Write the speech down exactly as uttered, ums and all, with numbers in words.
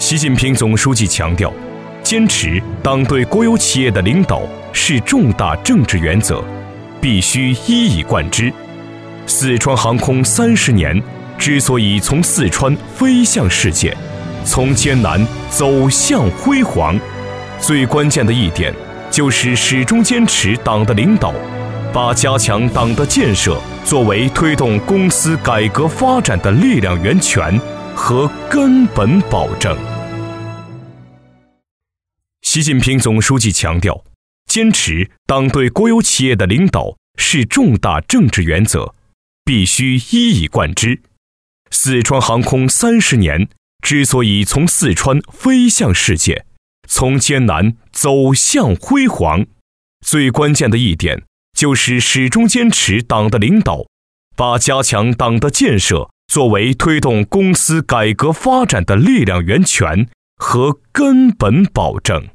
习近平总书记强调，坚持党对国有企业的领导是重大政治原则，必须一以贯之。四川航空三十年之所以从四川飞向世界，从艰难走向辉煌，最关键的一点就是始终坚持党的领导，把加强党的建设作为推动公司改革发展的力量源泉和根本保证。习近平总书记强调，坚持党对国有企业的领导是重大政治原则，必须一以贯之。四川航空三十年之所以从四川飞向世界，从艰难走向辉煌，最关键的一点就是始终坚持党的领导，把加强党的建设作为推动公司改革发展的力量源泉和根本保证。